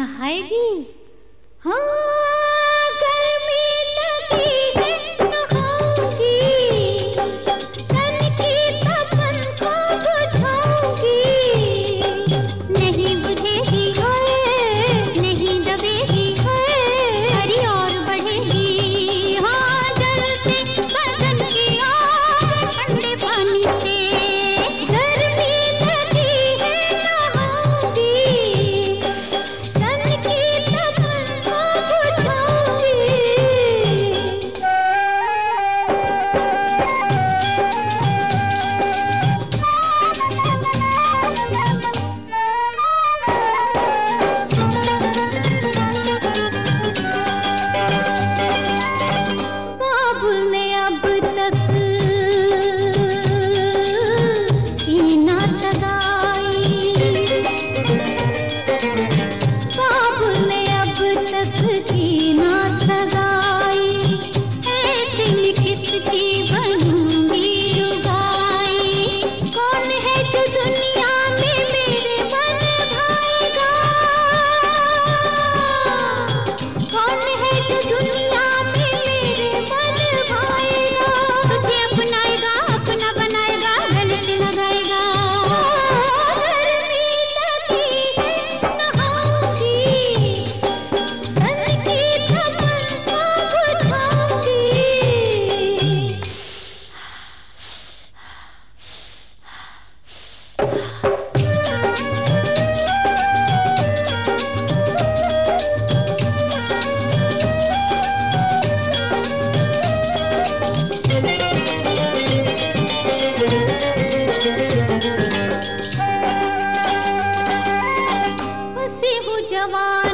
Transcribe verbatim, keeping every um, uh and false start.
नहाएगी? हाँ, गर्मी लगी है नहाऊंगी, तन की तपन को बुझाऊंगी। नहीं बुझेगी है, नहीं दबेगी है, हरी और बढ़ेगी। हाँ, जलते बदन की आग ठंडे पानी से। गर्मी लगी है नहाऊंगी, तन की तपन को बुझाऊंगी। बाबुल ने अब तक की ना सगाई, बाबुल ने अब तक की ना सगाई। ऐसे में किसकी बनूंगी लुगाई? कौन है जो दुनिया में मेरे बन भाएगा? कौन है जो दुनिया में मेरे बन भाएगा? तुझे अपनाएगा, अपना बनाएगा, गले से लगाएगा। गर्मी लगी है नहाऊंगी, तन की तपन को बुझाऊंगी। हंसी हूँ जवान